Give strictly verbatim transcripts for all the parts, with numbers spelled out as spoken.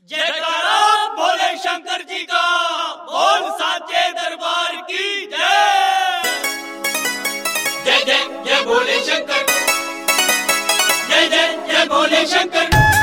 जयकारा भोले शंकर जी का, बोल साचे दरबार की जय। जय जय जय भोले शंकर, जय जय जय भोले शंकर।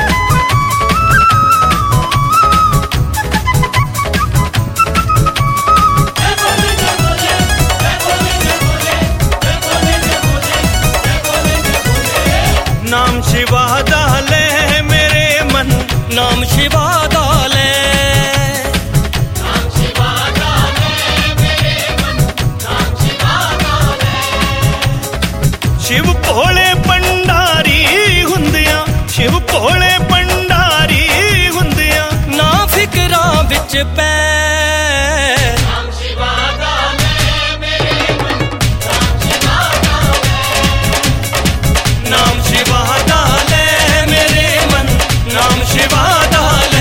नाम शिवा डाले मेरे मन, नाम शिवा डाले, नाम शिवा डाले मेरे मन, नाम शिवा डाले। शिव भोले भंडारी हुंदियां, शिव भोले भंडारी हुंदियां, ना फिकरां विच पै। नाम शिवा डाले मेरे मन, नाम शिवा डाले, नाम शिवा डाले मेरे मन, नाम शिवा डाले।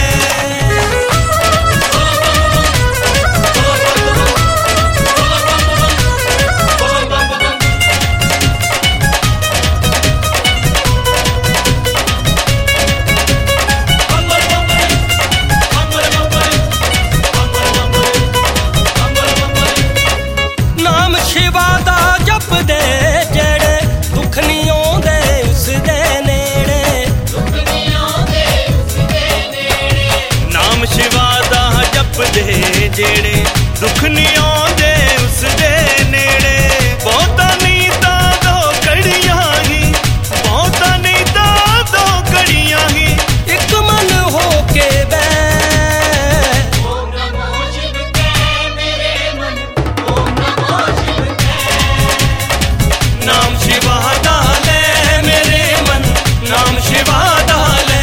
नाम शिवा दा जपदे जेड़े दुख नहीं आउंदे उस दे नेड़े, दुख नहीं आउंदे उस दे नेड़े। नाम शिवा दा जपदे जेड़े दुख नहीं आउंदे उस दे नेड़े। बहुता नहीं तां दो घड़ियां ही, बहुता नहीं तां दो घड़ियां ही, इक मन हो के बै। ओम नमो शिव के मेरे मन, ओम नमो शिव के। नाम शिवा डाले मेरे मन, नाम शिवा डाले।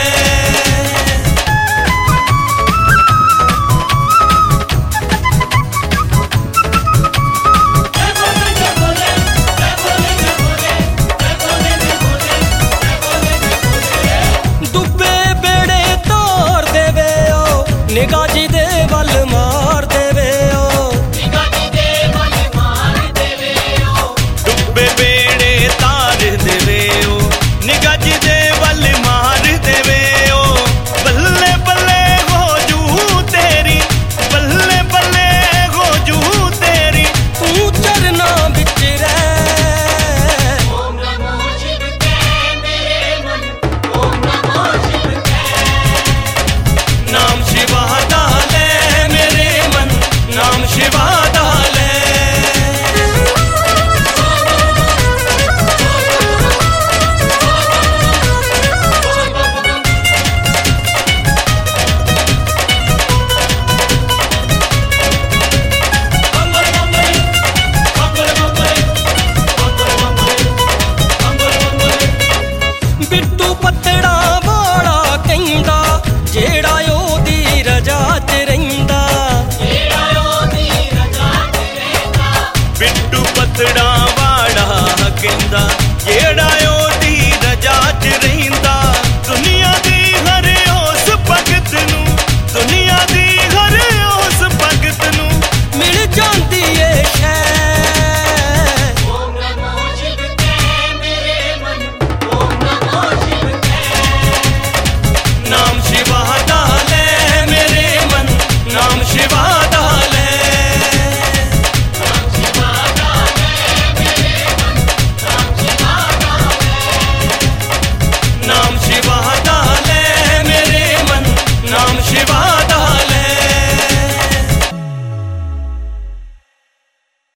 जय भोले जय भोले, जय भोले जय भोले, जय भोले जय भोले, जय भोले जय भोले। डुबे बेड़े तार देवे ओ, निगाह जी दे वल मार देवे ओ। निगाह जी दे वल मार देवे ओ। डुबे बेड़े तार देवे ओ, निगाह जी दे वल मार देवे ओ। बल्ले बल्ले हो जू तेरी, बल्ले बल्ले हो जू तेरी, तू चरना बिच रह। ओम नमो शिव के मेरे मन, ओम नमो शिव के। नाम शिवा डाले मेरे मन, नाम शिवा डाले। बिट्टू पत्तड़ा वाला कहंदा, जेड़ा ओदी रजा च रहिंदा। जेड़ा ओदी रजा च रहिंदा। बिट्टू पत्तड़ा वाला कहंदा,